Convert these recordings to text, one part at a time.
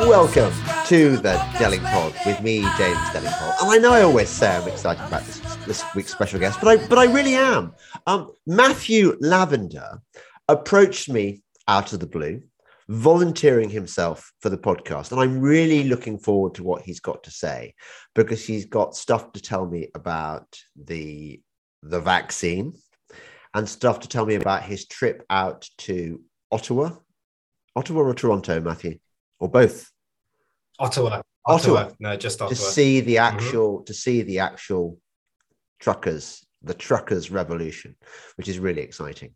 welcome to the Delling Pod with me, James Delling-Pod. And I know I always say I'm excited about this week's special guest, but I really am. Matthew Lavender approached me out of the blue, volunteering himself for the podcast. And I'm really looking forward to what he's got to say, because he's got stuff to tell me about the vaccine and stuff to tell me about his trip out to Ottawa or Toronto, Matthew, or both. Ottawa. No, just Ottawa. To see the actual truckers, the truckers revolution, which is really exciting.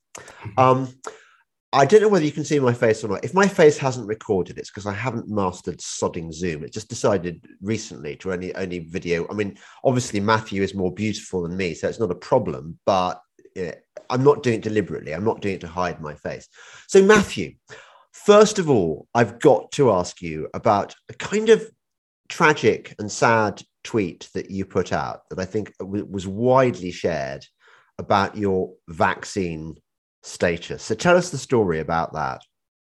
I don't know whether you can see my face or not. If my face hasn't recorded, it's because I haven't mastered sodding Zoom. It just decided recently to only video. I mean, obviously Matthew is more beautiful than me, so it's not a problem, but I'm not doing it deliberately. I'm not doing it to hide my face. So Matthew, first of all, I've got to ask you about a kind of tragic and sad tweet that you put out that I think was widely shared about your vaccine status. So tell us the story about that.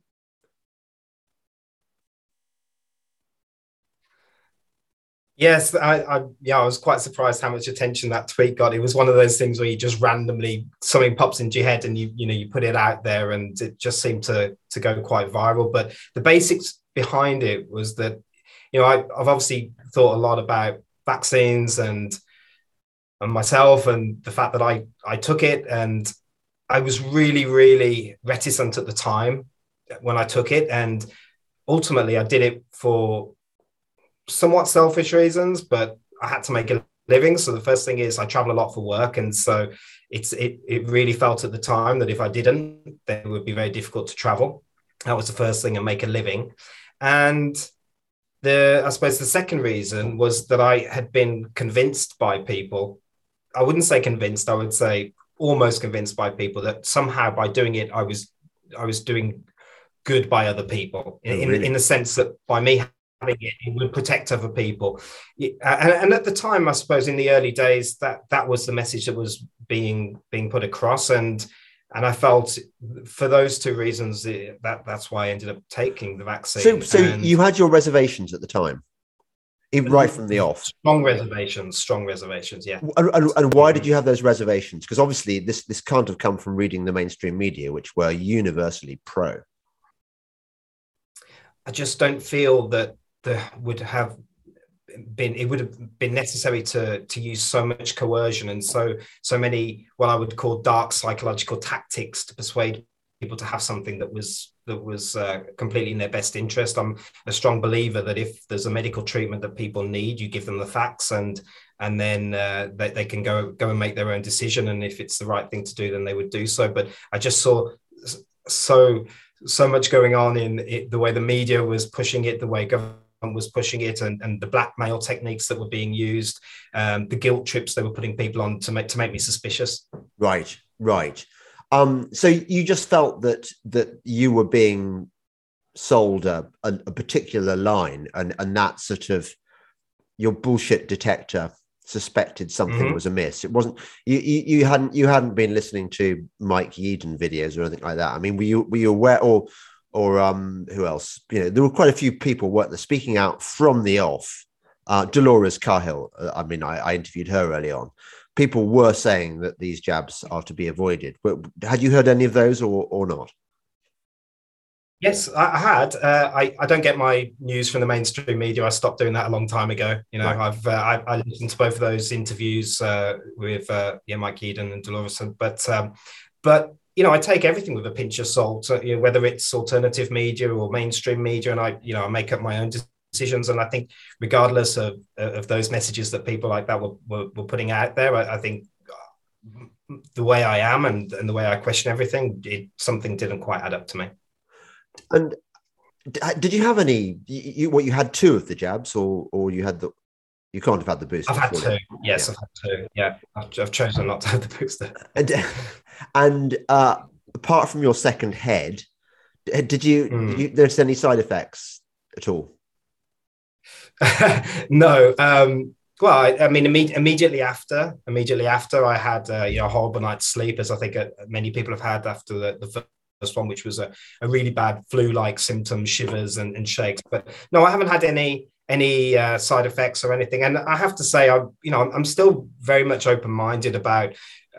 Yes, I was quite surprised how much attention that tweet got. It was one of those things where you just randomly, something pops into your head and you put it out there, and it just seemed to go quite viral. But the basics behind it was that, I've obviously thought a lot about vaccines and myself, and the fact that I took it, and I was really, really reticent at the time when I took it. And ultimately I did it for somewhat selfish reasons, but I had to make a living. So the first thing is I travel a lot for work. And so it really felt at the time that if I didn't, then it would be very difficult to travel. That was the first thing, and make a living. And I suppose the second reason was that I had been convinced by people. I wouldn't say convinced, I would say almost convinced by people that somehow by doing it, I was doing good by other people in the sense that by me having it would protect other people. And at the time, I suppose in the early days, that was the message that was being put across. And I felt for those two reasons, that's why I ended up taking the vaccine. So you had your reservations at the time, even right from the off. Strong reservations, yeah. And why did you have those reservations? Because obviously this can't have come from reading the mainstream media, which were universally pro. I just don't feel that it would have been necessary to use so much coercion and so many what I would call dark psychological tactics to persuade people to have something that was completely in their best interest. I'm a strong believer that if there's a medical treatment that people need, you give them the facts, and then they can go and make their own decision. And if it's the right thing to do, then they would do so. But I just saw so much going on in it, the way the media was pushing it, the way government was pushing it, and the blackmail techniques that were being used, the guilt trips they were putting people on to make me suspicious. Right. So you just felt that you were being sold a particular line, and that sort of your bullshit detector suspected something was amiss. It wasn't you hadn't been listening to Mike Yeadon videos or anything like that. I mean, were you aware, or who else? There were quite a few people, weren't there, speaking out from the off. Dolores Cahill, I interviewed her early on. People were saying that these jabs are to be avoided. But had you heard any of those or not? Yes, I had. I don't get my news from the mainstream media. I stopped doing that a long time ago. Right. I listened to both of those interviews with Mike Yeadon and Dolores. But I take everything with a pinch of salt. Whether it's alternative media or mainstream media, and I make up my own decisions. And I think regardless of those messages that people like that were putting out there, I think the way I am and the way I question everything, something didn't quite add up to me. And did you have any? You had two of the jabs, or you had you can't have had the booster? I've had two. Yes, yeah. I've had two. Yeah, I've chosen not to have the booster. And apart from your second head, did you there's any side effects at all? No. Well, I mean, immediately after, I had a horrible night's sleep, as I think many people have had after the one, which was a really bad flu-like symptoms, shivers and shakes. But no, I haven't had any side effects or anything. And I have to say, I'm still very much open-minded about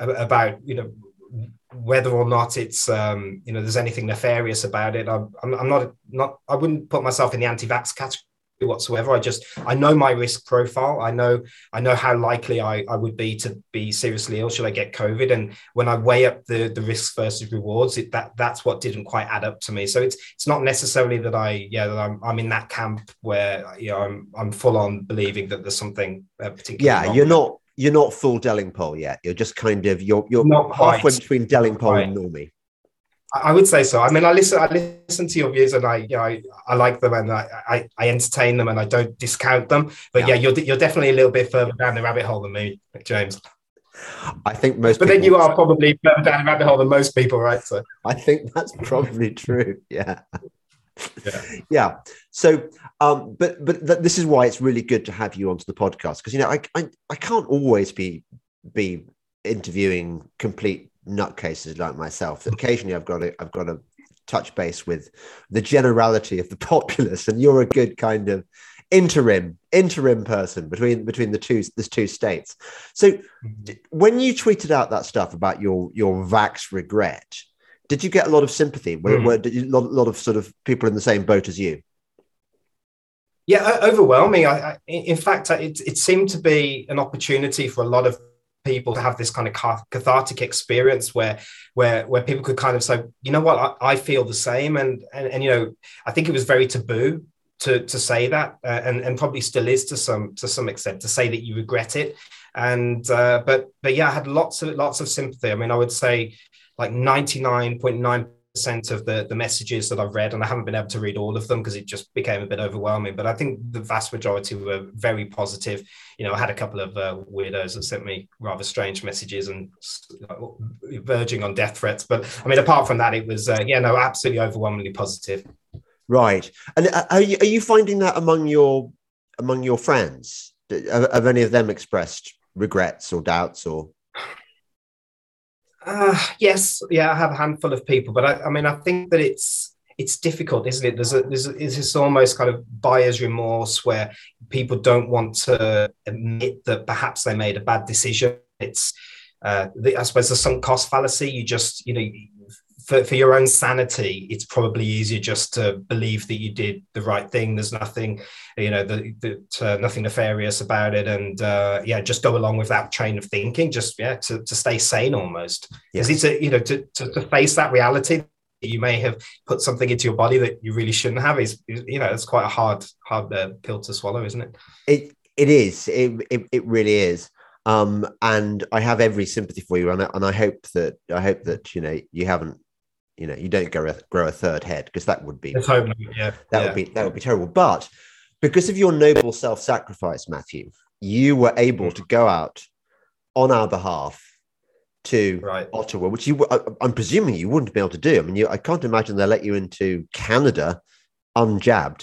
whether or not it's there's anything nefarious about it. I'm not I wouldn't put myself in the anti-vax category whatsoever. I know my risk profile. I know how likely I would be to be seriously ill should I get COVID. And when I weigh up the risks versus rewards, that's what didn't quite add up to me. So it's not necessarily that I'm in that camp where I'm full on believing that there's something particularly wrong. You're not full Delingpole yet. You're just kind of you're not halfway between Delingpole and Normie. I would say so. I mean, I listen to your views, and I like them, and I entertain them, and I don't discount them. But you're definitely a little bit further down the rabbit hole than me, James. I think most. But then you are probably further down the rabbit hole than most people, right? So I think that's probably true. Yeah. Yeah. So, but this is why it's really good to have you onto the podcast, because I can't always be interviewing complete nutcases like myself. Occasionally I've got to touch base with the generality of the populace, and you're a good kind of interim person between the two states. So when you tweeted out that stuff about your vax regret, did you get a lot of sympathy? Did you, a lot of sort of people in the same boat as you? Yeah, overwhelming. In fact, it seemed to be an opportunity for a lot of people to have this kind of cathartic experience where people could kind of say, you know what, I feel the same, and I think it was very taboo to say that, and probably still is to some extent, to say that you regret it, and but yeah, I had lots of sympathy. I mean, I would say like 99.9% of the messages that I've read, and I haven't been able to read all of them because it just became a bit overwhelming, but I think the vast majority were very positive. I had a couple of weirdos that sent me rather strange messages and verging on death threats, but I mean, apart from that, it was absolutely overwhelmingly positive. Right. And are you finding that among your friends? Have any of them expressed regrets or doubts or? Yes, I have a handful of people, but I think that it's difficult, isn't it? There's this almost kind of buyer's remorse where people don't want to admit that perhaps they made a bad decision. It's I suppose the sunk cost fallacy. You just for your own sanity, it's probably easier just to believe that you did the right thing. There's nothing, nothing nefarious about it, and just go along with that train of thinking. Just to stay sane almost, because it's to face that reality. You may have put something into your body that you really shouldn't have. It's quite a hard pill to swallow, isn't it? It is. It really is. And I have every sympathy for you, and I hope that you haven't. You don't grow a third head, because that would be that would be terrible. But because of your noble self-sacrifice, Matthew, you were able to go out on our behalf to Ottawa, which I'm presuming you wouldn't be able to do. I mean, I can't imagine they'll let you into Canada unjabbed.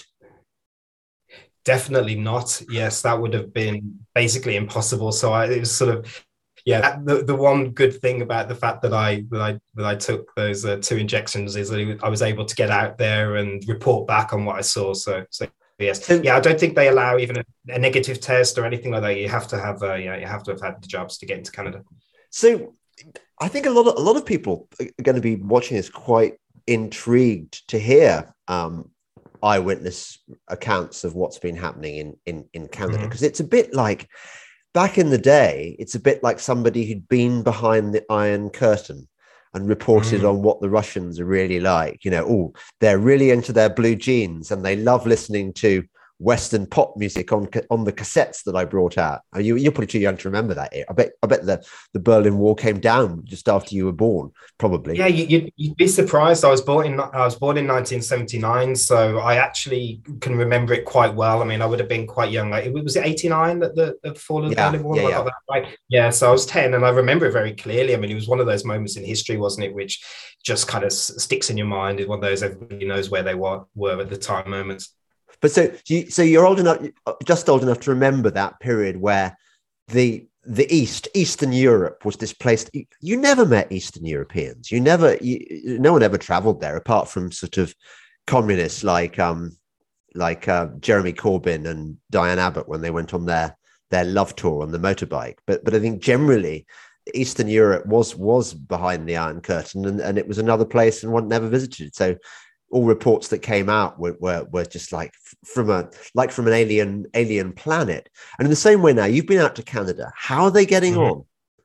Definitely not. Yes, that would have been basically impossible. So it was sort of. Yeah, the one good thing about the fact that I took those 2 injections is that I was able to get out there and report back on what I saw. So yes, I don't think they allow even a negative test or anything like that. You have to have had the jobs to get into Canada. So I think a lot of people are going to be watching this quite intrigued to hear eyewitness accounts of what's been happening in Canada, because it's a bit like. Back in the day, it's a bit like somebody who'd been behind the Iron Curtain and reported on what the Russians are really like. They're really into their blue jeans and they love listening to Western pop music on the cassettes that I brought out. You're probably too young to remember that. I bet the Berlin Wall came down just after you were born, probably. Yeah, you'd be surprised. I was born in 1979, so I actually can remember it quite well. I mean, I would have been quite young. Was it 89 that the fall of the Berlin Wall? I got that right. Yeah, so I was 10, and I remember it very clearly. I mean, it was one of those moments in history, wasn't it, which just kind of sticks in your mind. It's one of those everybody knows where they were at the time moments. But so you're old enough, just old enough to remember that period where the Eastern Europe was this place. You never met Eastern Europeans. No one ever traveled there apart from sort of communists like Jeremy Corbyn and Diane Abbott when they went on their love tour on the motorbike. But I think generally Eastern Europe was behind the Iron Curtain, and it was another place and one never visited. So all reports that came out were just like from an alien planet. And in the same way now, you've been out to Canada. How are they getting on?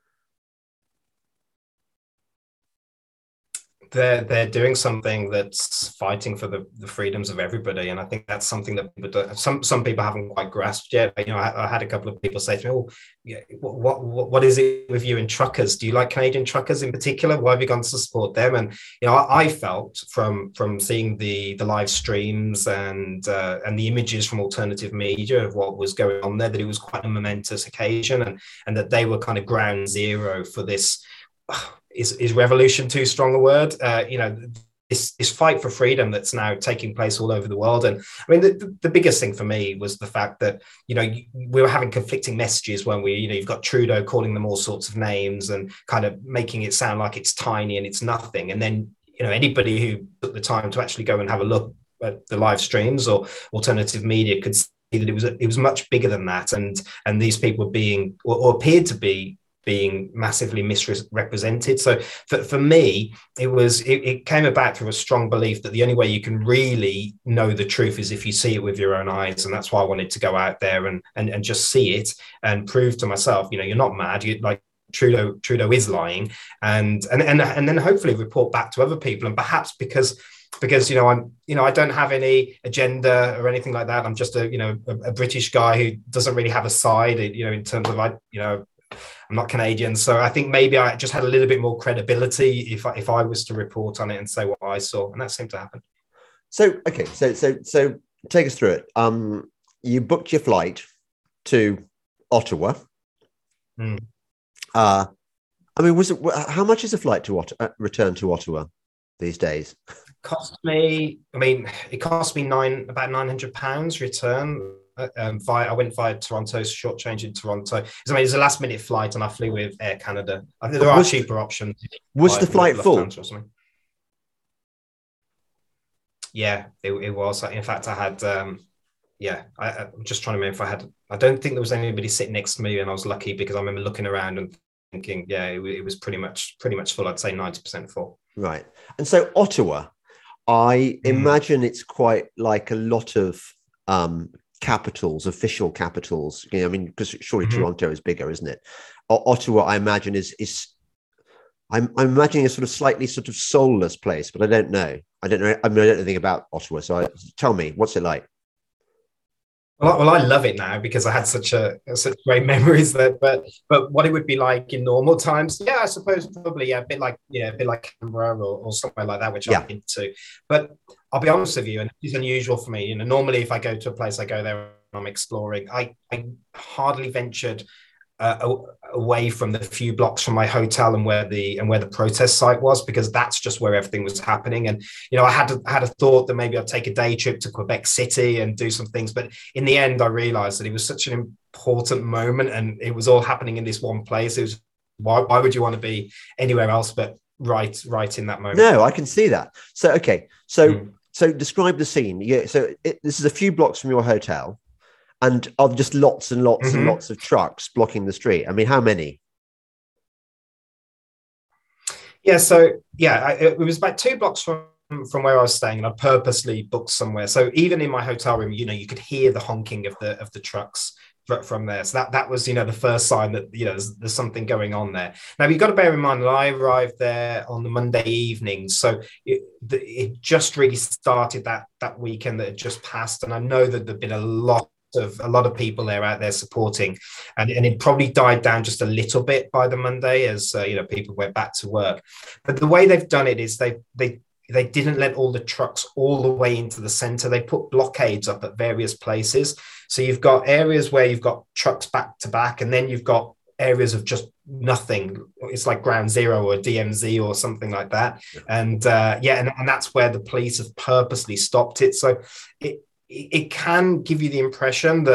They're doing something that's fighting for the freedoms of everybody, and I think that's something that some people haven't quite grasped yet. You know, I had a couple of people say to me, "Oh, yeah, what is it with you and truckers? Do you like Canadian truckers in particular? Why have you gone to support them?" And you know, I felt from seeing the live streams and the images from alternative media of what was going on there, that it was quite a momentous occasion, and that they were kind of ground zero for this. Is revolution too strong a word? You know, this fight for freedom that's now taking place all over the world. And I mean, the biggest thing for me was the fact that, you know, we were having conflicting messages when you've got Trudeau calling them all sorts of names and kind of making it sound like it's tiny and it's nothing. And then, you know, anybody who took the time to actually go and have a look at the live streams or alternative media could see that it was much bigger than that. And these people were being, or appeared to be, being massively misrepresented. So for me, it came about through a strong belief that the only way you can really know the truth is if you see it with your own eyes. And that's why I wanted to go out there and just see it and prove to myself, you know, you're not mad. You like Trudeau is lying, and then hopefully report back to other people. And perhaps because I don't have any agenda or anything like that. I'm just a British guy who doesn't really have a side, you know, in terms of I'm not Canadian, so I think maybe I just had a little bit more credibility if I was to report on it and say what I saw, and that seemed to happen. So okay, so take us through it. You booked your flight to Ottawa. I mean, how much is a flight to return to Ottawa these days? It cost me about £900 return. I went via Toronto, short change in Toronto. It was a last minute flight, and I flew with Air Canada. I think there are cheaper options. Was the flight full? Yeah, it was. In fact, I had. I'm just trying to remember if I had. I don't think there was anybody sitting next to me, and I was lucky because I remember looking around and thinking, yeah, it was pretty much full. I'd say 90% full. Right, and so Ottawa, I imagine it's quite like a lot of capitals, official capitals. I mean, because surely Toronto is bigger, isn't it? Ottawa, I imagine I'm imagining a sort of slightly sort of soulless place, but I don't know. I mean, I don't know anything about Ottawa. So tell me, what's it like? Well, I love it now because I had such great memories there. But what it would be like in normal times, yeah, I suppose probably a bit like Canberra or somewhere like that, which I've been to. But I'll be honest with you, and it's unusual for me. You know, normally if I go to a place, I go there and I'm exploring. I hardly ventured away from the few blocks from my hotel and where the protest site was, because that's just where everything was happening. And you know, I had a thought that maybe I'd take a day trip to Quebec City and do some things, but in the end I realized that it was such an important moment and it was all happening in this one place. It was why would you want to be anywhere else but right in that moment? No, I can see that. So okay, so describe the scene. Yeah, so this is a few blocks from your hotel, and of just lots and lots and lots of trucks blocking the street. I mean, how many? Yeah, it was about 2 blocks from where I was staying, and I purposely booked somewhere. So even in my hotel room, you know, you could hear the honking of the trucks from there. So that was, you know, the first sign that, you know, there's something going on there. Now, you've got to bear in mind that I arrived there on the Monday evening. So it just really started that weekend that had just passed. And I know that there'd been a lot of people out there supporting, and it probably died down just a little bit by the Monday as you know, people went back to work. But the way they've done it is they didn't let all the trucks all the way into the center. They put blockades up at various places. So you've got areas where you've got trucks back to back, and then you've got areas of just nothing. It's like ground zero or DMZ or something like that. And and that's where the police have purposely stopped it. So it can give you the impression that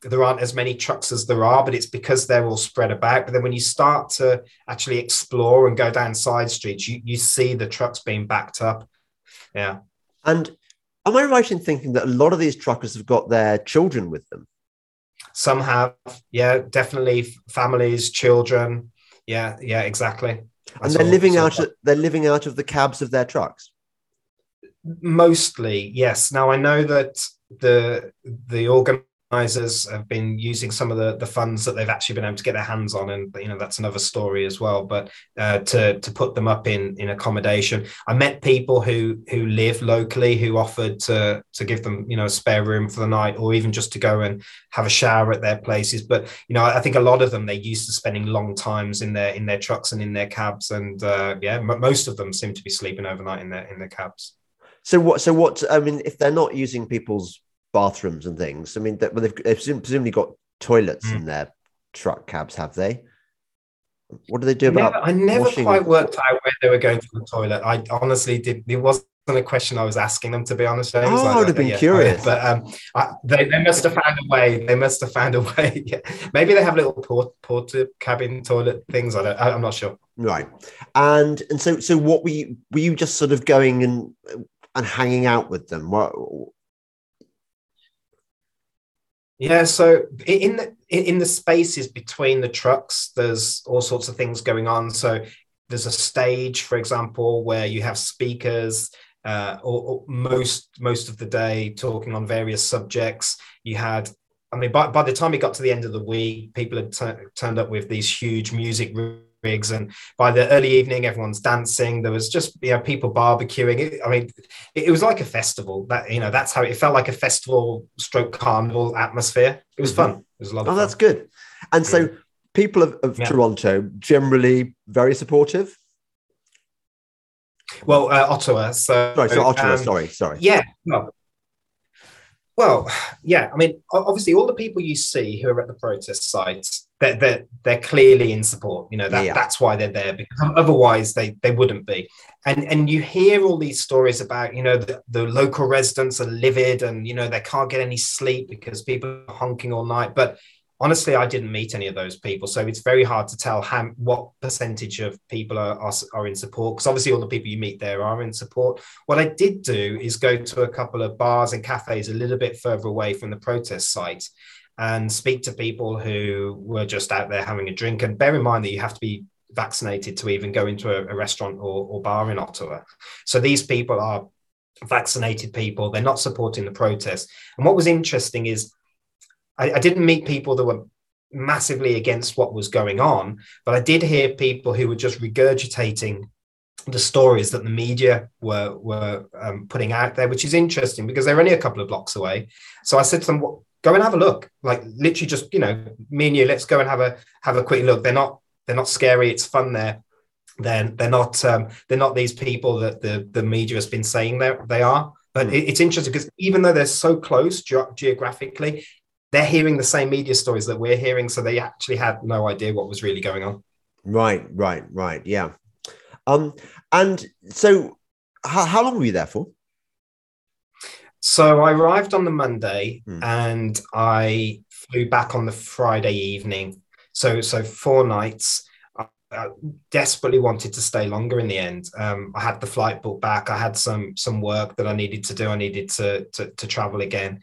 there aren't as many trucks as there are, but it's because they're all spread about. But then when you start to actually explore and go down side streets, you see the trucks being backed up. Yeah. And am I right in thinking that a lot of these truckers have got their children with them? Some have, yeah, definitely families, children. Yeah, exactly. And they're living out of the cabs of their trucks. Mostly, yes. Now I know that the organisers have been using some of the funds that they've actually been able to get their hands on, and that's another story as well. But to put them up in accommodation, I met people who live locally who offered to give them a spare room for the night, or even just to go and have a shower at their places. But I think a lot of them, they're used to spending long times in their trucks and in their cabs, and most of them seem to be sleeping overnight in their cabs. So what? I mean, if they're not using people's bathrooms and things, I mean, they've presumably got toilets in their truck cabs, have they? What do they do about? I never quite worked out where they were going to the toilet. I honestly did. It wasn't a question I was asking them, to be honest. James. I would have been curious, but they must have found a way. They must have found a way. Yeah. Maybe they have little porta cabin toilet things. I'm not sure. Right, and so what were you just sort of going and hanging out with them? What? Yeah, so in the spaces between the trucks, there's all sorts of things going on. So there's a stage, for example, where you have speakers, or most of the day talking on various subjects. You had, by the time it got to the end of the week, people had turned up with these huge music rigs, and by the early evening everyone's dancing. There was just people barbecuing. It was like a festival. That's how it felt, like a festival stroke carnival atmosphere. It was fun. It was a lot of fun. That's good. And so people of Toronto generally very supportive. Well, Ottawa. Ottawa. Sorry. Yeah. Well, yeah. Obviously, all the people you see who are at the protest sites, they're clearly in support. That's why they're there, because otherwise they wouldn't be. And you hear all these stories about the local residents are livid, and they can't get any sleep because people are honking all night. But honestly, I didn't meet any of those people, so it's very hard to tell what percentage of people are in support, because obviously all the people you meet there are in support. What I did do is go to a couple of bars and cafes a little bit further away from the protest site and speak to people who were just out there having a drink. And bear in mind that you have to be vaccinated to even go into a restaurant or bar in Ottawa. So these people are vaccinated people. They're not supporting the protest. And what was interesting is I didn't meet people that were massively against what was going on, but I did hear people who were just regurgitating the stories that the media were putting out there, which is interesting because they're only a couple of blocks away. So I said to them, go and have a look, like literally just, me and you, let's go and have a quick look. They're not scary. It's fun there. They're not these people that the media has been saying they are. But it's interesting because even though they're so close geographically, they're hearing the same media stories that we're hearing. So they actually had no idea what was really going on. Right. Yeah. And so how long were you there for? So I arrived on the Monday and I flew back on the Friday evening. So 4 nights. I desperately wanted to stay longer in the end. I had the flight booked back. I had some work that I needed to do. I needed to travel again.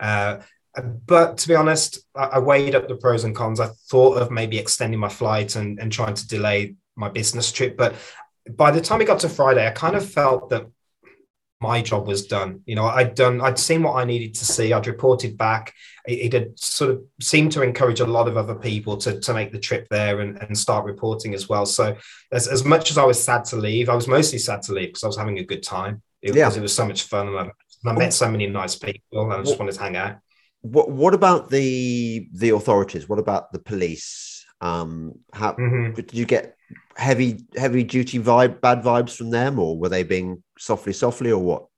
But to be honest, I weighed up the pros and cons. I thought of maybe extending my flight and trying to delay my business trip. But by the time it got to Friday, I kind of felt that my job was done. I'd seen what I needed to see. I'd reported back. It had sort of seemed to encourage a lot of other people to make the trip there and start reporting as well. So as much as I was sad to leave, I was mostly sad to leave because I was having a good time. Because it was so much fun. And I met so many nice people and I just wanted to hang out. What about the authorities? What about the police? Did you get heavy duty bad vibes from them, or were they being softly, or what?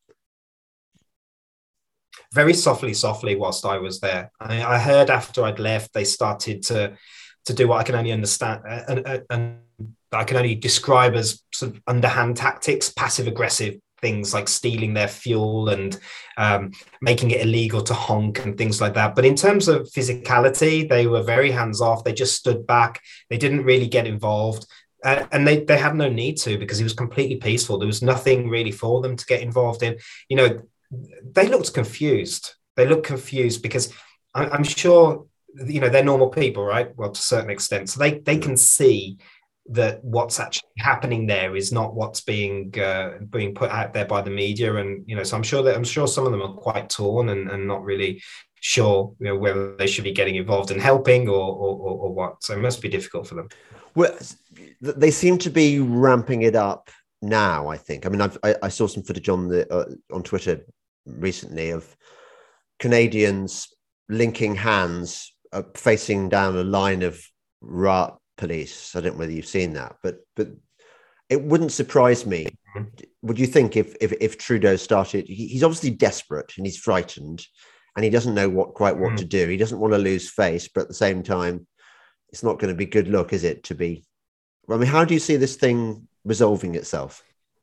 Very softly whilst I was there. I heard after I'd left, they started to do what I can only understand and I can only describe as sort of underhand tactics, passive aggressive things like stealing their fuel and making it illegal to honk and things like that. But in terms of physicality, they were very hands off. They just stood back. They didn't really get involved. And they had no need to, because it was completely peaceful. There was nothing really for them to get involved in. You know, they looked confused. They looked confused because I'm sure, you know, they're normal people, right? Well, to a certain extent. So they can see that what's actually happening there is not what's being put out there by the media. And, you know, so I'm sure some of them are quite torn and not really sure, you know, whether they should be getting involved in helping or what. So it must be difficult for them. Well, they seem to be ramping it up now, I think. I mean, I saw some footage on Twitter recently of Canadians linking hands, facing down a line of riot police. I don't know whether you've seen that, but it wouldn't surprise me. Would you think if Trudeau started? He's obviously desperate and he's frightened, and he doesn't know what to do. He doesn't want to lose face, but at the same time, it's not going to be good luck, is it? I mean, how do you see this thing resolving itself?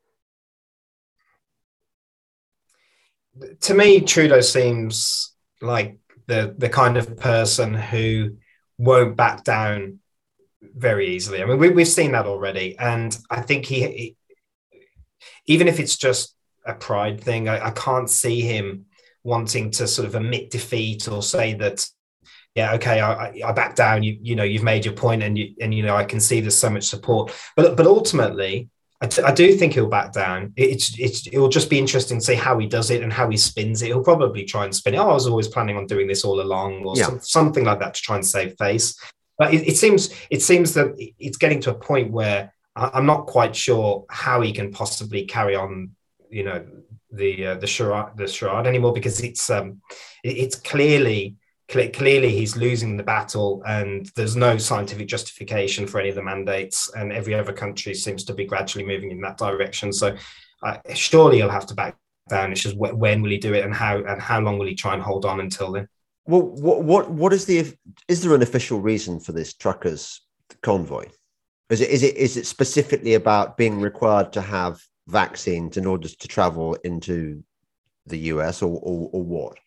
To me, Trudeau seems like the kind of person who won't back down very easily. I mean, we've seen that already. And I think he even if it's just a pride thing, I can't see him wanting to sort of admit defeat or say that, yeah, okay, I back down. You know, you've made your point, and you know, I can see there's so much support. But ultimately, I do think he'll back down. It'll just be interesting to see how he does it and how he spins it. He'll probably try and spin it. Oh, I was always planning on doing this all along, or something like that to try and save face. But it seems that it's getting to a point where I'm not quite sure how he can possibly carry on, you know, the charade anymore, because it's clearly he's losing the battle, and there's no scientific justification for any of the mandates, and every other country seems to be gradually moving in that direction. So surely he'll have to back down. It's just when will he do it, and how long will he try and hold on until then? Well, what is there an official reason for this truckers convoy? Is it specifically about being required to have vaccines in order to travel into the US, or what?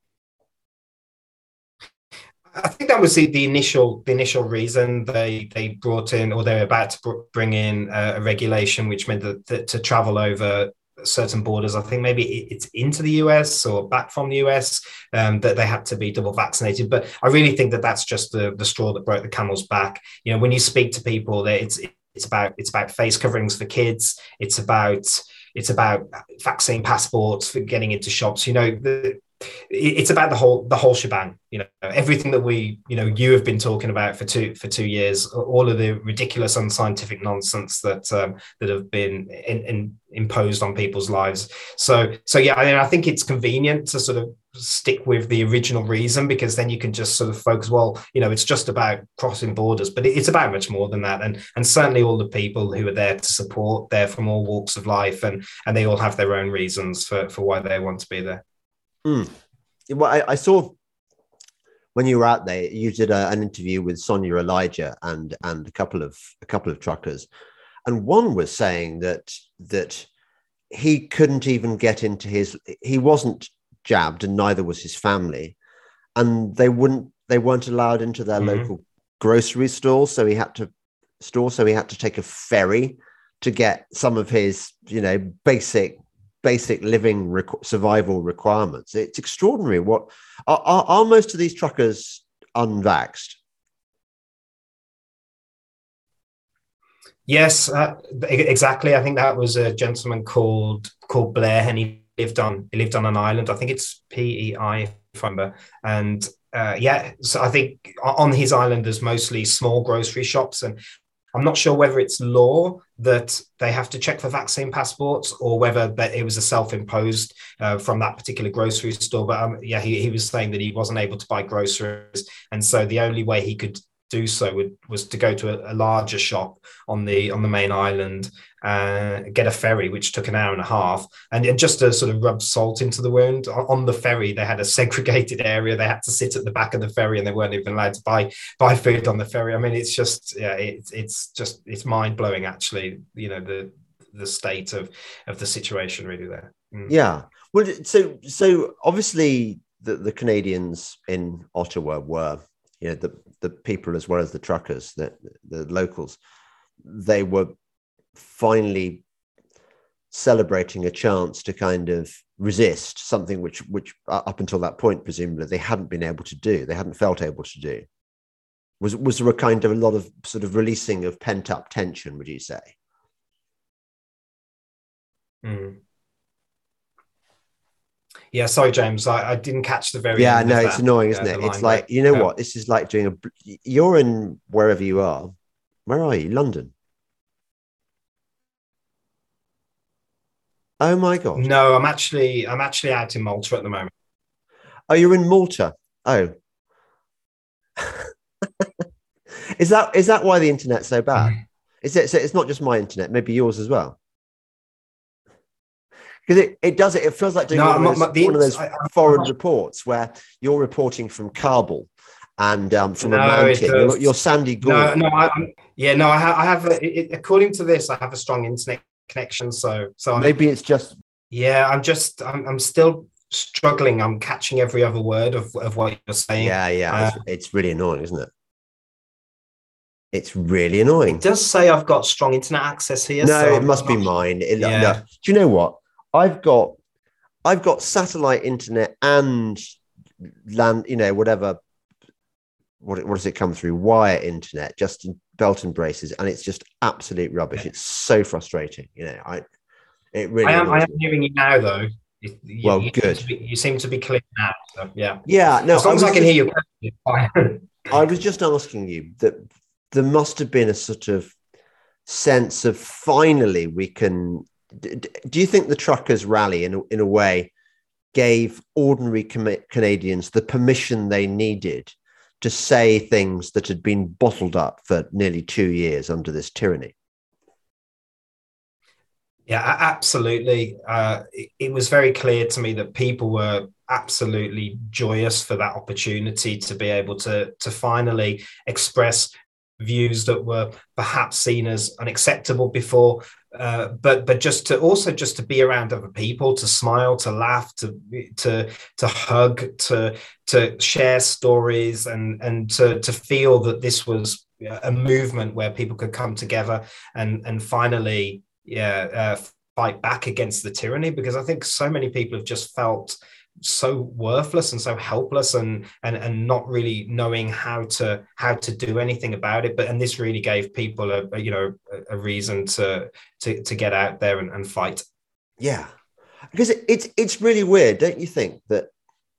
I think that was the initial reason they brought in, or they were about to bring in a regulation which meant that to travel over certain borders, I think maybe it's into the US or back from the US, that they had to be double vaccinated. But I really think that that's just the straw that broke the camel's back. You know, when you speak to people, it's about face coverings for kids. It's about vaccine passports for getting into shops. You know, it's about the whole shebang. You know, everything that you have been talking about for 2 years, all of the ridiculous unscientific nonsense that have been imposed on people's lives. So yeah, I mean, I think it's convenient to sort of stick with the original reason, because then you can just sort of focus, well, you know, it's just about crossing borders, but it's about much more than that. And certainly all the people who are there to support, they're from all walks of life, and they all have their own reasons for why they want to be there. Well, I saw when you were out there, you did an interview with Sonia Elijah and a couple of truckers, and one was saying that he couldn't even get into he wasn't jabbed, and neither was his family, and they weren't allowed into their local grocery store, so he had to take a ferry to get some of his, you know, basic living survival requirements. It's extraordinary. What are most of these truckers unvaxxed? Yes, exactly. I think that was a gentleman called Blair, and he lived on an island. I think it's PEI, if I remember. And so I think on his island there's mostly small grocery shops, and I'm not sure whether it's law that they have to check for vaccine passports, or whether that it was a self-imposed from that particular grocery store. But he was saying that he wasn't able to buy groceries, and so the only way he could do so was to go to a larger shop on the main island, get a ferry, which took an hour and a half, and just to sort of rub salt into the wound. On the ferry, they had a segregated area. They had to sit at the back of the ferry, and they weren't even allowed to buy food on the ferry. I mean, it's just it's mind blowing, actually. You know, the state of the situation really there. Yeah. Well, so obviously the Canadians in Ottawa were, the people as well as the truckers, the locals, they were finally celebrating a chance to kind of resist something which up until that point, presumably, they hadn't been able to do. They hadn't felt able to do. Was there a lot of sort of releasing of pent up tension, would you say? Yeah, sorry, James, I didn't catch the very end. Yeah, no, it's annoying, isn't it? It's like, what? This is like doing you're in wherever you are. Where are you? London? Oh my God. No, I'm actually out in Malta at the moment. Oh, you're in Malta. Oh. Is that why the internet's so bad? Is it? So it's not just my internet, maybe yours as well. Because it feels like doing one of those foreign reports where you're reporting from Kabul and from a mountain. You're Sandy Gore. I have according to this, I have a strong internet connection. So maybe it's just. Yeah, I'm still struggling. I'm catching every other word of what you're saying. Yeah. It's really annoying, isn't it? It's really annoying. It does say I've got strong internet access here. No, so it must be mine. No. Do you know what? I've got satellite internet and land, whatever. What does it come through? Wire internet, just in belt and braces, and it's just absolute rubbish. It's so frustrating. It really. I am hearing you now, though. Good. You seem to be clear now. So, yeah. Yeah. No. As long as I can hear you. I was just asking you that there must have been a sort of sense of finally we can. Do you think the truckers' rally, in a way, gave ordinary Canadians the permission they needed to say things that had been bottled up for nearly 2 years under this tyranny? Yeah, absolutely. It was very clear to me that people were absolutely joyous for that opportunity to be able to finally express views that were perhaps seen as unacceptable before, but just to be around other people, to smile, to laugh, to hug, to share stories, and to feel that this was a movement where people could come together and finally fight back against the tyranny, because I think so many people have just felt so worthless and so helpless and not really knowing how to do anything about it. And this really gave people a reason to get out there and fight. Yeah, because it's really weird, don't you think, that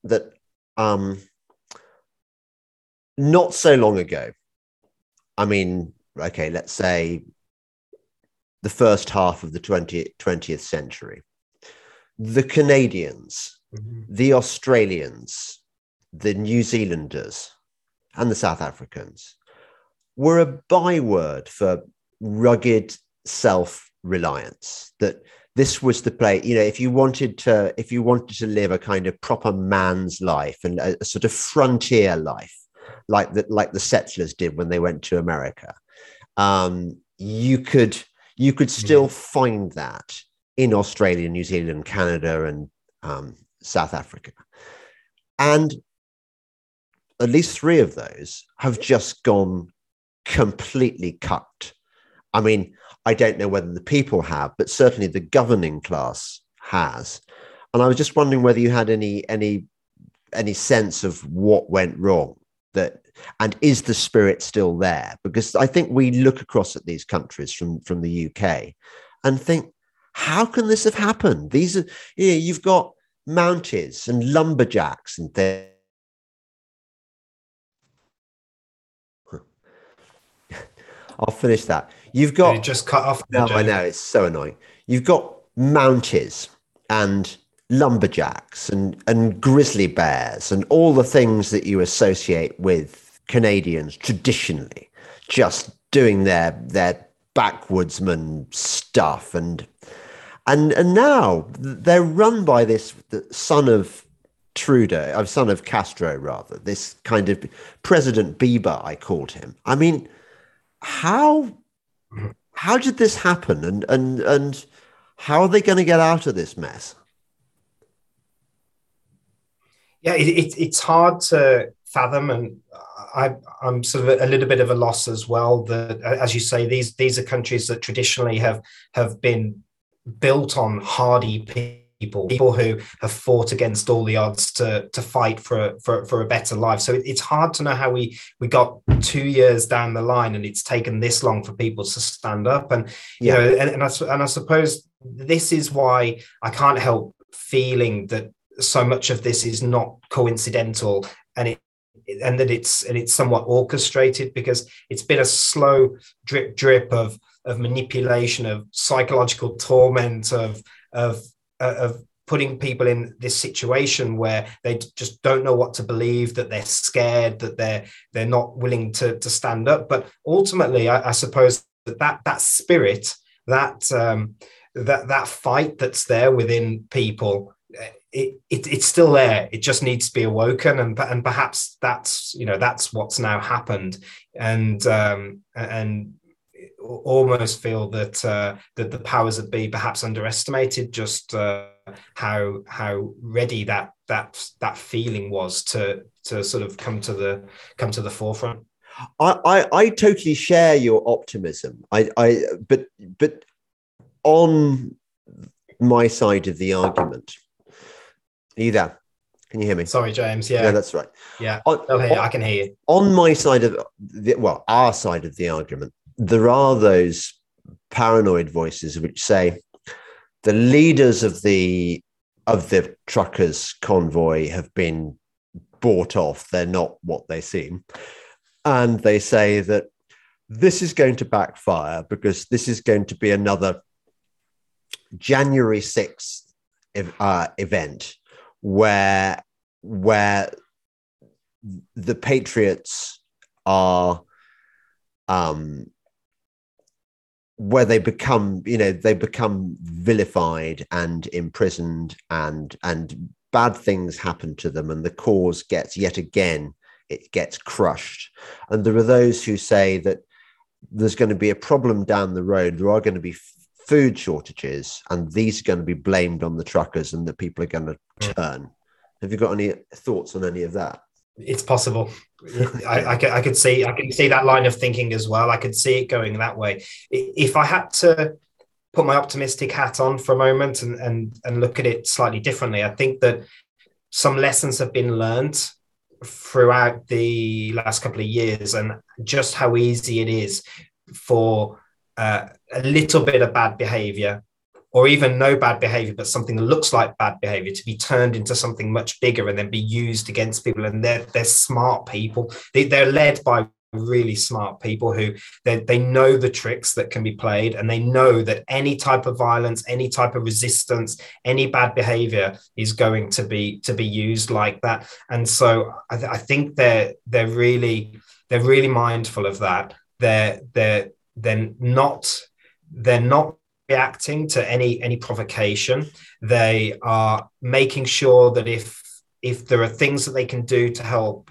not so long ago, I mean, okay, let's say the first half of the 20th century, the Canadians, the Australians, the New Zealanders, and the South Africans were a byword for rugged self-reliance. That this was the place, if you wanted to live a kind of proper man's life and a sort of frontier life, like the settlers did when they went to America, you could still find that in Australia, New Zealand, Canada, and South Africa. And at least 3 of those have just gone completely cut. I mean, I don't know whether the people have, but certainly the governing class has. And I was just wondering whether you had any sense of what went wrong, and is the spirit still there? Because I think we look across at these countries from the UK and think, how can this have happened? These are, you've got Mounties and lumberjacks and things. I'll finish that. You've got. You just cut off. No, I know, it's so annoying. You've got Mounties and lumberjacks and grizzly bears and all the things that you associate with Canadians traditionally, just doing their backwoodsman stuff, and now they're run by the son of Trudeau, son of Castro rather, this kind of President Bieber, I called him. I mean, how How did this happen, and how are they going to get out of this mess? Yeah, it's hard to fathom, and I'm sort of a little bit of a loss as well. That, as you say, these are countries that traditionally have been built on hardy people who have fought against all the odds to fight for a better life. So it's hard to know how we got 2 years down the line and it's taken this long for people to stand up. And you know, and I suppose this is why I can't help feeling that so much of this is not coincidental, and that it's somewhat orchestrated, because it's been a slow drip of manipulation, of psychological torment, of putting people in this situation where they just don't know what to believe, that they're scared, that they're not willing to stand up. But ultimately, I suppose that spirit, that fight that's there within people, it's still there. It just needs to be awoken, and perhaps that's what's now happened, and almost feel that that the powers that be perhaps underestimated just how ready that feeling was to sort of come to the forefront. I totally share your optimism. But on my side of the argument. Are you there? Can you hear me? Sorry, James. Yeah, that's right. Yeah, I can hear you. On my side of our side of the argument, there are those paranoid voices which say the leaders of the truckers' convoy have been bought off. They're not what they seem, and they say that this is going to backfire because this is going to be another January 6th event where the patriots are where they become vilified and imprisoned, and bad things happen to them, and the cause gets crushed. And there are those who say that there's going to be a problem down the road. There are going to be food shortages, and these are going to be blamed on the truckers, and that people are going to turn. Have you got any thoughts on any of that? It's possible. I can see that line of thinking as well. I could see it going that way. If I had to put my optimistic hat on for a moment and look at it slightly differently, I think that some lessons have been learned throughout the last couple of years, and just how easy it is for a little bit of bad behavior, or even no bad behavior, but something that looks like bad behavior, to be turned into something much bigger and then be used against people. And they're smart people. They're led by really smart people who they know the tricks that can be played, and they know that any type of violence, any type of resistance, any bad behavior is going to be used like that. And so I think they're really mindful of that. They're not reacting to any provocation. They are making sure that if there are things that they can do to help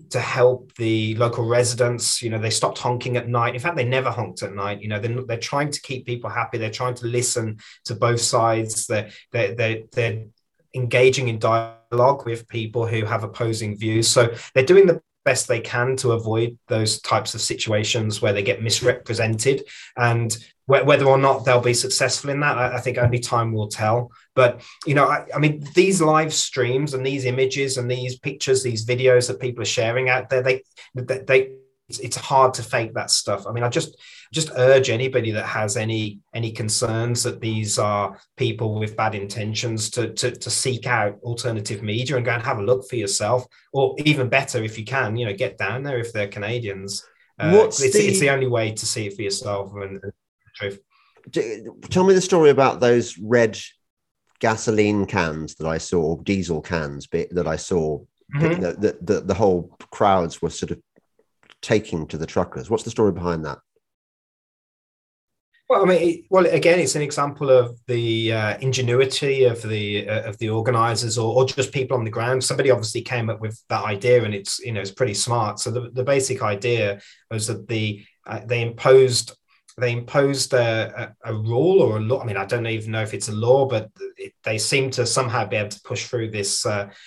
the local residents, they stopped honking at night. In fact, they never honked at night. They're trying to keep people happy. They're trying to listen to both sides. They're engaging in dialogue with people who have opposing views. So they're doing the best they can to avoid those types of situations where they get misrepresented, and whether or not they'll be successful in that, I think only time will tell. But I mean, these live streams and these images and these pictures, these videos that people are sharing out there, it's hard to fake that stuff. I mean, I just urge anybody that has any concerns that these are people with bad intentions to seek out alternative media and go and have a look for yourself, or even better, if you can, get down there if they're Canadians. It's the only way to see it for yourself. And truth. Tell me the story about those red gasoline cans that I saw, diesel cans that I saw. Mm-hmm. The whole crowds were sort of taking to the truckers. What's the story behind that? Well, I mean, again, it's an example of the ingenuity of the organisers, or just people on the ground. Somebody obviously came up with that idea, and it's pretty smart. So the basic idea was that they imposed they imposed a rule or a law. I mean, I don't even know if it's a law, but they seem to somehow be able to push through this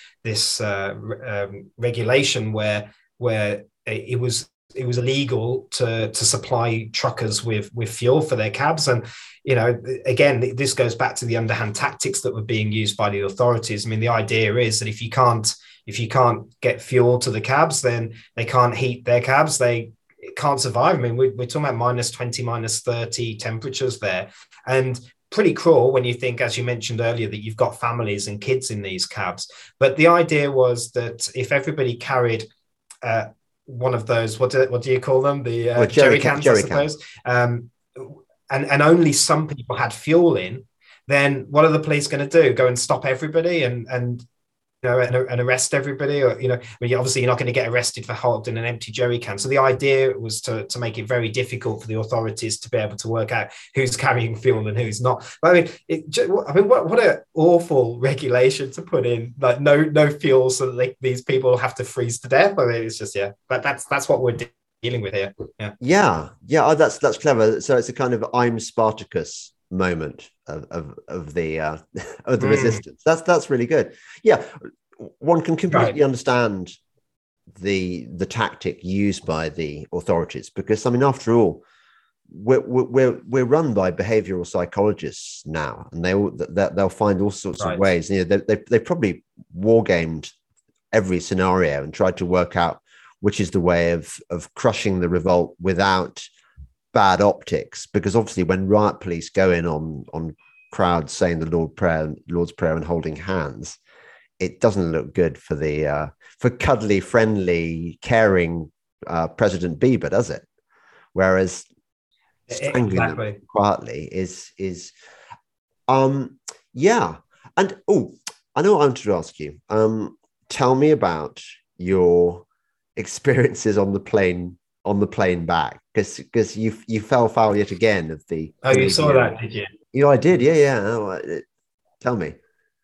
regulation where it was illegal to supply truckers with fuel for their cabs. And again, this goes back to the underhand tactics that were being used by the authorities. I mean, the idea is that if you can't get fuel to the cabs, then they can't heat their cabs. They can't survive. I mean, we're talking about -20, -30 temperatures there, and pretty cruel when you think, as you mentioned earlier, that you've got families and kids in these cabs. But the idea was that if everybody carried one of those, what do you call them? The jerry cans, I suppose. And only some people had fuel in, then what are the police going to do? Go and stop everybody and arrest everybody? Or, I mean, obviously you're not going to get arrested for holding an empty jerry can. So the idea was to make it very difficult for the authorities to be able to work out who's carrying fuel and who's not. But I mean, what an awful regulation to put in, like no fuel, so that these people have to freeze to death. I mean, it's just, but that's what we're dealing with here. Yeah. Oh, that's clever. So it's a kind of I'm Spartacus moment of the resistance. That's really good. Yeah, one can completely understand the tactic used by the authorities, because I mean, after all, we're run by behavioral psychologists now, and they'll find all sorts of ways. They probably wargamed every scenario and tried to work out which is the way of crushing the revolt without bad optics, because obviously when riot police go in on crowds saying the Lord's Prayer and holding hands, it doesn't look good for cuddly, friendly, caring President Bieber, does it? Whereas strangling them quietly is yeah. And I know what I wanted to ask you. Tell me about your experiences on the plane back, because you fell foul yet again of the. Oh, you saw that, did you? I did. Yeah. Tell me.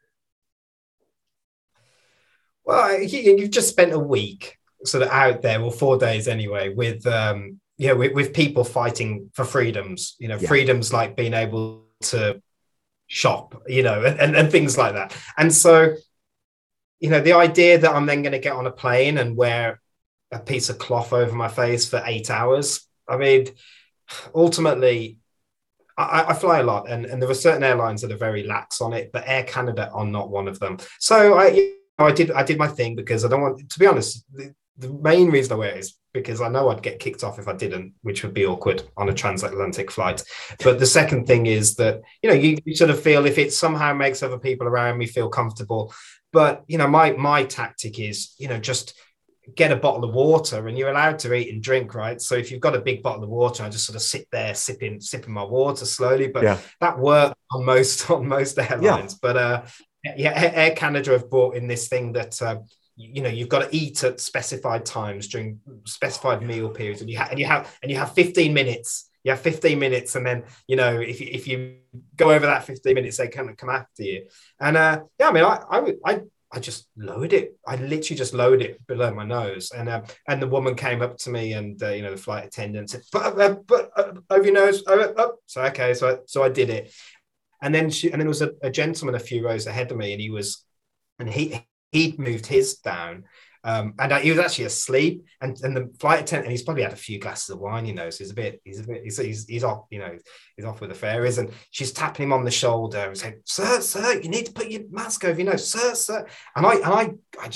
Well, you've just spent a week sort of out there, or 4 days anyway, with with people fighting for freedoms. Freedoms like being able to shop, and things like that. And so, the idea that I'm then going to get on a plane and wear a piece of cloth over my face for 8 hours. I mean, ultimately, I fly a lot, and there are certain airlines that are very lax on it, but Air Canada are not one of them. So I did my thing, because I don't want, to be honest, the main reason I wear it is because I know I'd get kicked off if I didn't, which would be awkward on a transatlantic flight. But the second thing is that, you sort of feel if it somehow makes other people around me feel comfortable. But, my tactic is, just get a bottle of water, and you're allowed to eat and drink, right? So if you've got a big bottle of water, I just sort of sit there sipping my water slowly. But that worked on most airlines. But Air Canada have brought in this thing that you've got to eat at specified times during specified meal periods, and you have 15 minutes. You have 15 minutes, and then if you go over that 15 minutes, they come after you. And I mean, I just lowered it. I literally just lowered it below my nose, and the woman came up to me, and the flight attendant said, "But over your nose." So okay, so I did it, and then there was a gentleman a few rows ahead of me, and he'd moved his down, and he was actually asleep, and the flight attendant, and he's probably had a few glasses of wine, so he's off, he's off with the fairies, and she's tapping him on the shoulder and saying, sir, you need to put your mask over your nose, sir. And I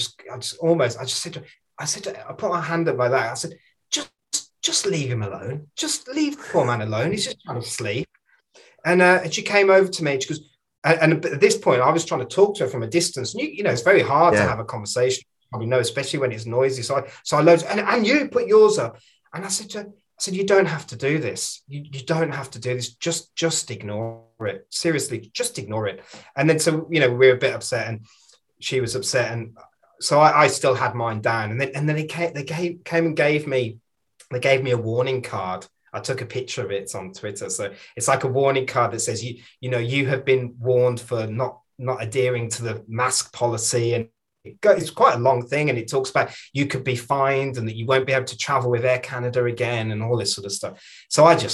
put my hand up like that. I said, just leave him alone. Just leave the poor man alone. He's just trying to sleep. And she came over to me, and she goes, and at this point, I was trying to talk to her from a distance. And it's very hard to have a conversation. Probably know, especially when it's noisy. So I loads, and you put yours up. And I said, you don't have to do this. You don't have to do this. Just ignore it. Seriously, just ignore it. And then we were a bit upset, and she was upset, and so I still had mine down. And then they came and gave me a warning card. I took a picture of it. It's on Twitter. So it's like a warning card that says you have been warned for not adhering to the mask policy, and it's quite a long thing, and it talks about you could be fined and that you won't be able to travel with Air Canada again and all this sort of stuff. So I just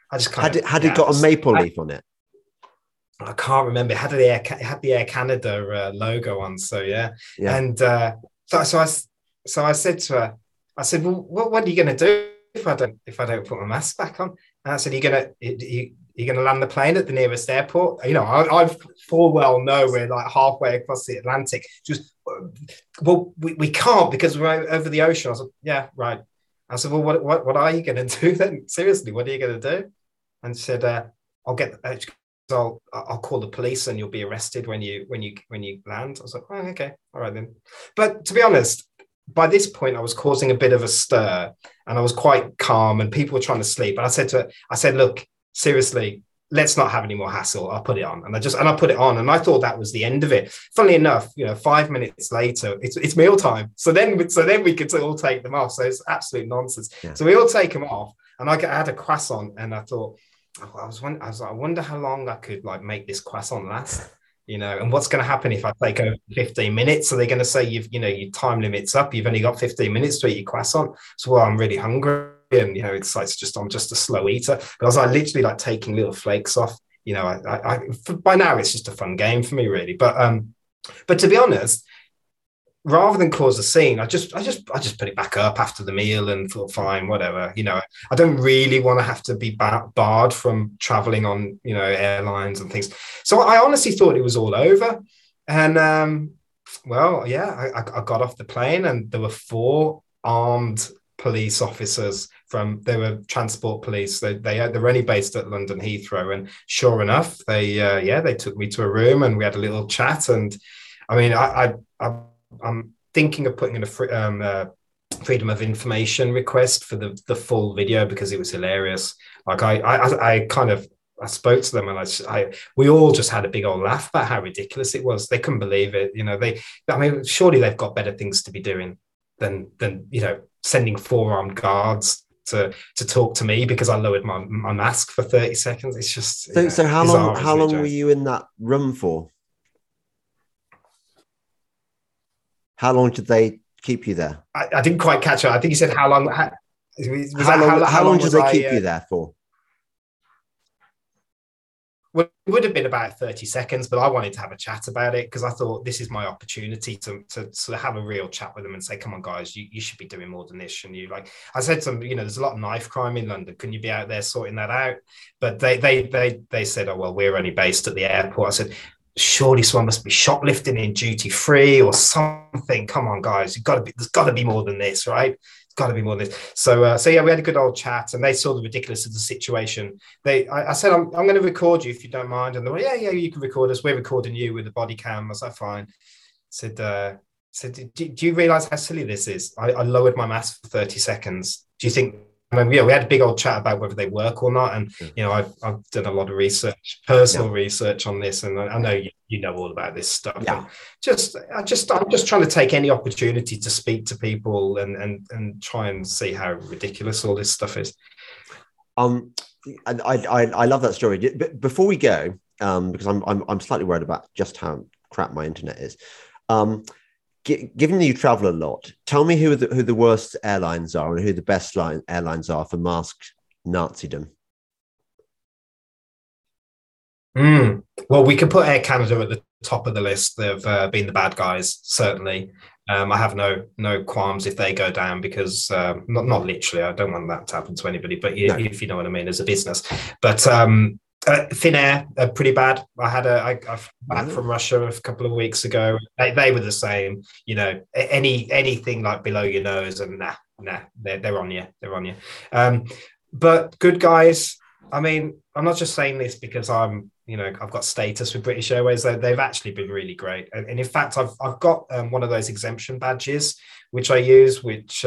I just kind of had it got a maple leaf on it? I can't remember. It had the Air Canada logo on. So yeah. And so I said to her, I said, well, what are you going to do if I don't put my mask back on? And I said, you're going to land the plane at the nearest airport? You know, I full well know we're like halfway across the Atlantic. Just, well, we can't because we're over the ocean. I was like, yeah, right. I said, well, what are you going to do then? Seriously, what are you going to do? And she said, I'll call the police and you'll be arrested when you land. I was like, oh, okay, all right then. But to be honest, by this point, I was causing a bit of a stir and I was quite calm and people were trying to sleep. And I said to her, look, seriously, let's not have any more hassle. I'll put it on. And I put it on and I thought that was the end of it. Funnily enough, 5 minutes later, it's mealtime. So then we could all take them off. So it's absolute nonsense. Yeah. So we all take them off and I had a croissant and I thought, I wonder how long I could like make this croissant last, and what's going to happen if I take over 15 minutes? So they're going to say your time limit's up. You've only got 15 minutes to eat your croissant. So I'm really hungry, and I'm just a slow eater. But I was like literally like taking little flakes off. By now it's just a fun game for me, really. But to be honest, rather than cause a scene, I just put it back up after the meal and thought, fine, whatever. I don't really want to have to be barred from traveling on, airlines and things. So I honestly thought it was all over. And I got off the plane and there were 4 armed police officers they were transport police. They were only based at London Heathrow. And sure enough, they took me to a room and we had a little chat. And I mean, I'm thinking of putting in a freedom of information request for the full video because it was hilarious. Like I spoke to them and we all just had a big old laugh about how ridiculous it was. They couldn't believe it. Surely they've got better things to be doing than sending 4 armed guards to talk to me because I lowered my mask for 30 seconds. It's just so how long were you in that room for? How long did they keep you there? I didn't quite catch it. I think you said how long. How long did they keep you there for? Well, it would have been about 30 seconds, but I wanted to have a chat about it because I thought this is my opportunity to sort of have a real chat with them and say, come on, guys, you should be doing more than this. And I said to them, there's a lot of knife crime in London. Can you be out there sorting that out? But they said, oh, well, we're only based at the airport. I said, surely someone must be shoplifting in duty free or something. Come on, guys, there's got to be more than this, right? It's got to be more than this. So yeah, we had a good old chat, and they saw the ridiculousness of the situation. I said, I'm going to record you if you don't mind, and they were, yeah, you can record us. We're recording you with a body cam. I was like, fine. Said, do you realize how silly this is? I lowered my mask for 30 seconds. Do you think? We had a big old chat about whether they work or not, and I've done a lot of research, personal research on this, and I know you know all about this stuff. Yeah. I'm just trying to take any opportunity to speak to people and try and see how ridiculous all this stuff is. And I love that story. But before we go, because I'm slightly worried about just how crap my internet is. Given that you travel a lot, tell me who the worst airlines are and who the best airlines are for masked Nazism. Well, we can put Air Canada at the top of the list. They've been the bad guys, certainly. I have no qualms if they go down because not literally. I don't want that to happen to anybody, but if you know what I mean, as a business. But Finnair are pretty bad. I back from Russia a couple of weeks ago. They were the same. Anything like below your nose, and they're on you. They're on you. But good guys. I mean, I'm not just saying this because I've got status with British Airways. They've actually been really great. And in fact, I've got one of those exemption badges which I use, which.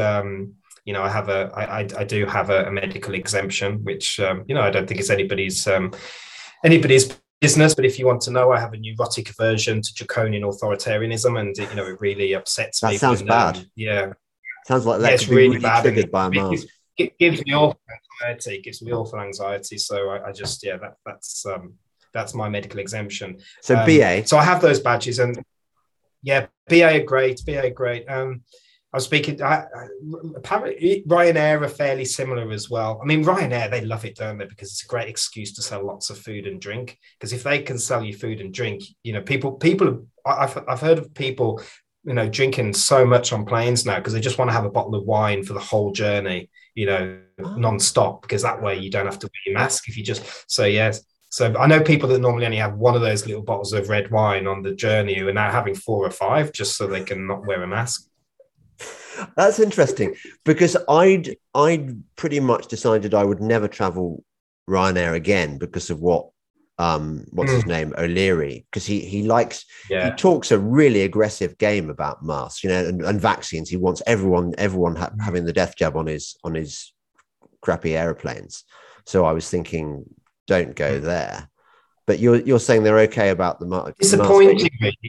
I do have a medical exemption, which I don't think is anybody's business. But if you want to know, I have a neurotic aversion to draconian authoritarianism, and it really upsets me. That sounds bad. Yeah, sounds like that could be really bad. Triggered by a mask. It gives me awful anxiety. It gives me awful anxiety. So that's my medical exemption. So BA. So I have those badges, and BA are great. I was speaking. Apparently, Ryanair are fairly similar as well. I mean, Ryanair, they love it, don't they? Because it's a great excuse to sell lots of food and drink. Because if they can sell you food and drink, you know, people. I've heard of people, you know, drinking so much on planes now because they just want to have a bottle of wine for the whole journey, you know, non-stop. Because that way you don't have to wear your mask if you just. So yes. So I know people that normally only have one of those little bottles of red wine on the journey who are now having 4 or 5 just so they can not wear a mask. That's interesting because I'd pretty much decided I would never travel Ryanair again because of what's his name, O'Leary, because he talks a really aggressive game about masks, you know, and vaccines. He wants everyone having the death jab on his crappy airplanes. So I was thinking, don't go there. But you're saying they're okay about the mask. Disappointing.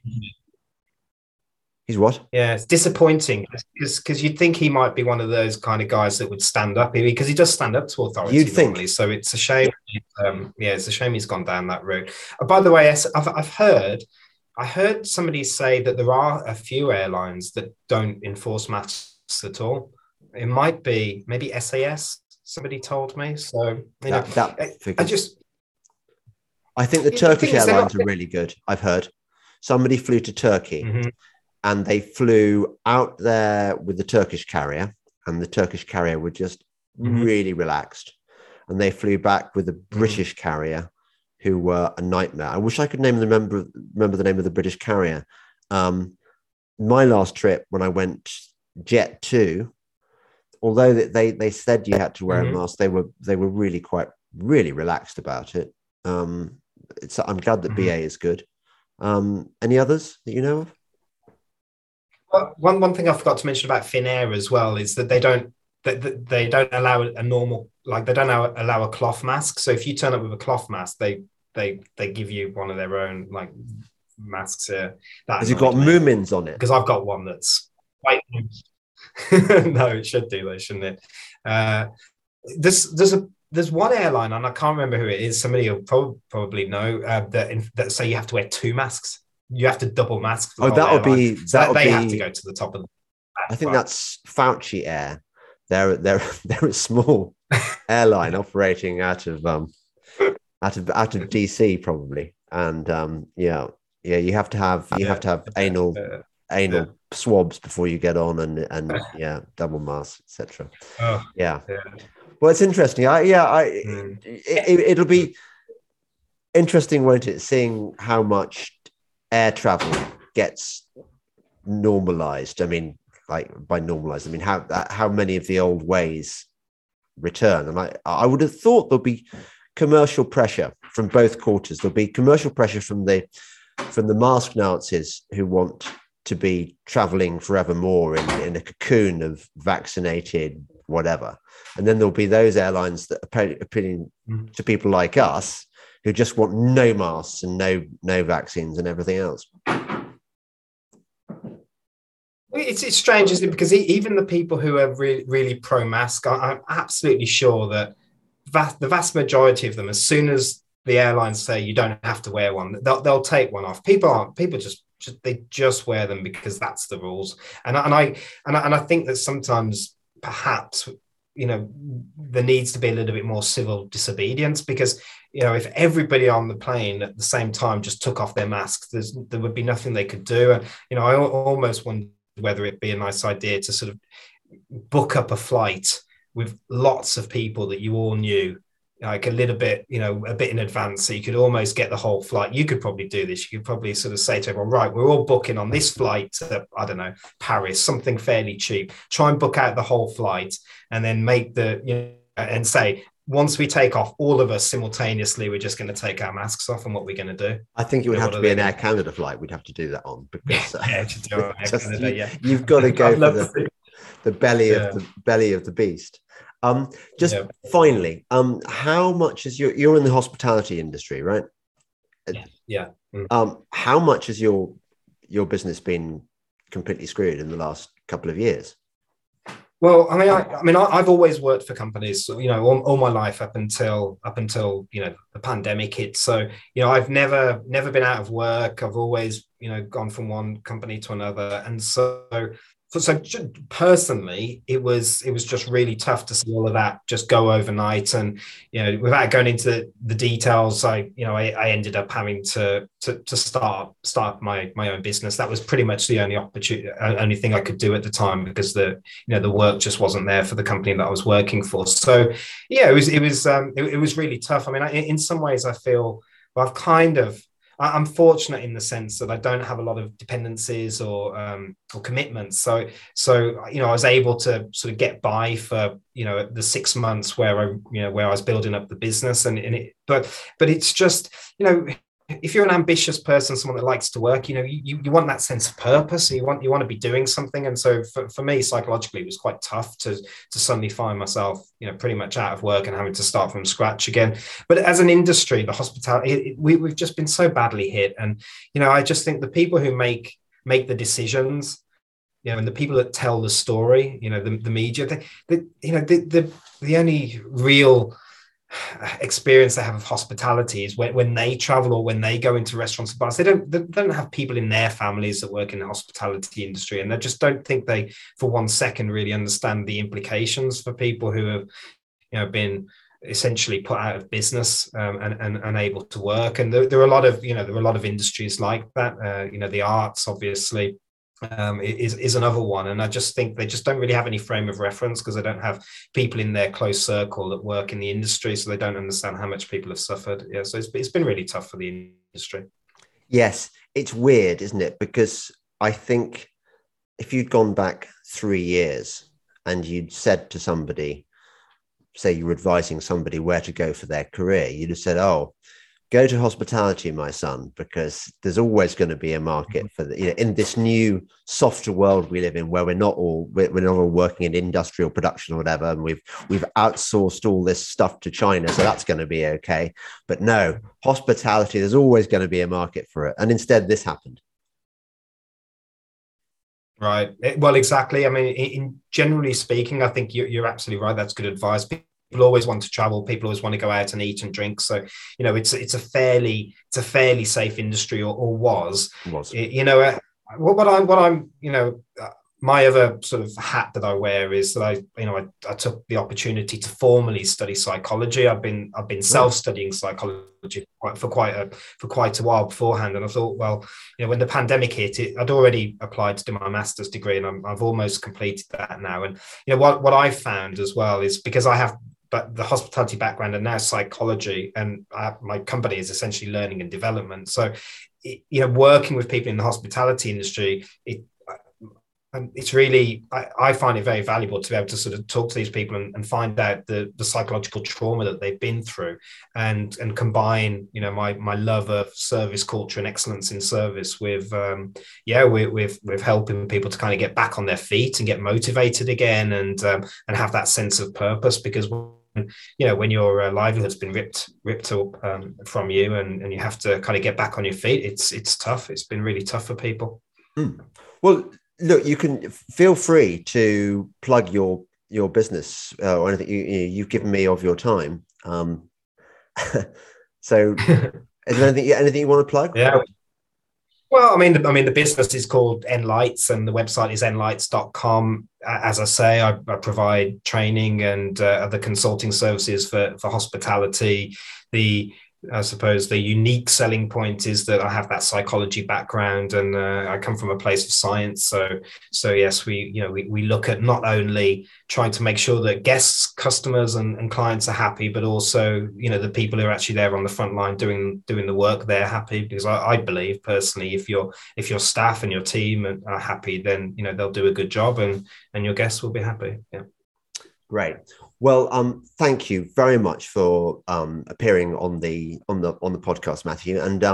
He's what? Yeah, it's disappointing because you'd think he might be one of those kind of guys that would stand up because he does stand up to authority. You'd think. Normally, so it's a shame. It's a shame he's gone down that route. By the way, I heard somebody say that there are a few airlines that don't enforce masks at all. It might be maybe SAS. Somebody told me. So I think the Turkish airlines are really good. I've heard somebody flew to Turkey. Mm-hmm. And they flew out there with the Turkish carrier, and the Turkish carrier were just really relaxed. And they flew back with the British carrier, who were a nightmare. I wish I could remember the name of the British carrier. My last trip, when I went Jet 2, although they said you had to wear a mask, they were really relaxed about it. I'm glad that BA is good. Any others that you know of? One thing I forgot to mention about Finnair as well is that they don't allow a normal, like they don't allow a cloth mask. So if you turn up with a cloth mask, they give you one of their own like masks here. Has it got Moomins on it? Because I've got one that's quite no, it should do though, shouldn't it? There's one airline, and I can't remember who it is. Somebody will probably know that say you have to wear 2 masks. You have to double mask. They have to go to the top of the. I think that's Fauci Air. They're a small airline operating out of DC probably, and you have to have anal swabs before you get on, and double masks, etc. Well, it's interesting. It'll be interesting, won't it, seeing how much air travel gets normalized. I mean, like by normalized, I mean how many of the old ways return. And I would have thought there'll be commercial pressure from both quarters. There'll be commercial pressure from the mask Nazis who want to be traveling forevermore in a cocoon of vaccinated whatever. And then there'll be those airlines that are appealing to people like us who just want no masks and no vaccines and everything else. It's strange, isn't it? Because even the people who are really, really pro-mask, I'm absolutely sure that the vast majority of them, as soon as the airlines say you don't have to wear one, they'll take one off. People just wear them because that's the rules. And I think that sometimes perhaps, you know, there needs to be a little bit more civil disobedience, because, you know, if everybody on the plane at the same time just took off their masks, there would be nothing they could do. And, you know, I almost wonder whether it'd be a nice idea to sort of book up a flight with lots of people that you all knew, like a little bit, you know, a bit in advance, so you could almost get the whole flight. You could probably do this. You could probably sort of say to everyone, right, we're all booking on this flight to, I don't know, Paris, something fairly cheap. Try and book out the whole flight, and then make and say, once we take off, all of us simultaneously, we're just going to take our masks off, and what we're going to do. I think it would have to be an Air Canada flight. We'd have to do that on, because you've got to go for the belly of the beast. Finally, how much is you're in the hospitality industry, right? Yeah. How much has your business been completely screwed in the last couple of years? Well, I mean, I've always worked for companies, you know, all my life up until you know, the pandemic hit. So, you know, I've never been out of work. I've always, you know, gone from one company to another, and so so personally, it was just really tough to see all of that just go overnight, and without going into the details, I ended up having to start my own business. That was pretty much the only thing I could do at the time, because the work just wasn't there for the company that I was working for. So yeah, it was really tough. I mean, in some ways, I feel, well, I'm fortunate in the sense that I don't have a lot of dependencies or commitments. So I was able to sort of get by for the 6 months where I was building up the business, but it's just, if you're an ambitious person, someone that likes to work, you want that sense of purpose. You want to be doing something. And so for me, psychologically, it was quite tough to suddenly find myself, pretty much out of work and having to start from scratch again. But as an industry, the hospitality, we've just been so badly hit. And, I just think the people who make the decisions, and the people that tell the story, the media, the only real experience they have of hospitality is when they travel or when they go into restaurants and bars. They don't have people in their families that work in the hospitality industry, and I just don't think they for one second really understand the implications for people who have been essentially put out of business and unable to work. And there are a lot of industries like that. The arts, obviously, is another one. And I just think they just don't really have any frame of reference, because they don't have people in their close circle that work in the industry, so they don't understand how much people have suffered. Yeah, so it's been really tough for the industry. Yes, it's weird, isn't it? Because I think if you'd gone back 3 years and you'd said to somebody, say you were advising somebody where to go for their career, you'd have said, oh, go to hospitality, my son, because there's always going to be a market for in this new softer world we live in, where we're not all working in industrial production or whatever, and we've outsourced all this stuff to China, so that's going to be okay. But no, hospitality, there's always going to be a market for it, and instead this happened. Right. Well, exactly. I mean, generally speaking, I think you're absolutely right. That's good advice. People always want to travel. People always want to go out and eat and drink. So, it's a fairly safe industry, or was. What I'm my other sort of hat that I wear is that I took the opportunity to formally study psychology. I've been self-studying psychology for quite a while beforehand, and I thought, well, when the pandemic hit, I'd already applied to do my master's degree, and I've almost completed that now. And what I found as well is, because I have the hospitality background and now psychology, and my company is essentially learning and development. So, working with people in the hospitality industry, it's really, I find it very valuable to be able to sort of talk to these people and find out the psychological trauma that they've been through, and combine, my love of service culture and excellence in service with helping people to kind of get back on their feet and get motivated again, and have that sense of purpose. Because when your livelihood's been ripped up from you, and you have to kind of get back on your feet, it's tough. It's been really tough for people. Well, look, you can feel free to plug your business or anything you've given me of your time. So, is there anything you want to plug? Yeah. Well, I mean, the business is called Enlights, and the website is enlights.com. As I say, I provide training and other consulting services for hospitality. I suppose the unique selling point is that I have that psychology background, and I come from a place of science. So yes, we look at not only trying to make sure that guests, customers, and clients are happy, but also the people who are actually there on the front line doing the work, they're happy. Because I believe personally, if your staff and your team are happy, then they'll do a good job, and your guests will be happy. Yeah. Great. Well, thank you very much for appearing on the podcast, Matthew. And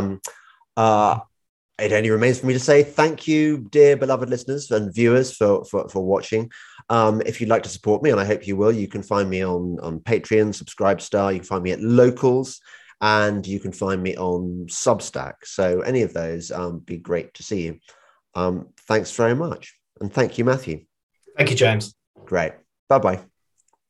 it only remains for me to say thank you, dear beloved listeners and viewers, for watching. If you'd like to support me, and I hope you will, you can find me on Patreon, Subscribestar. You can find me at Locals, and you can find me on Substack. So any of those, be great to see you. Thanks very much, and thank you, Matthew. Thank you, James. Great. Bye-bye.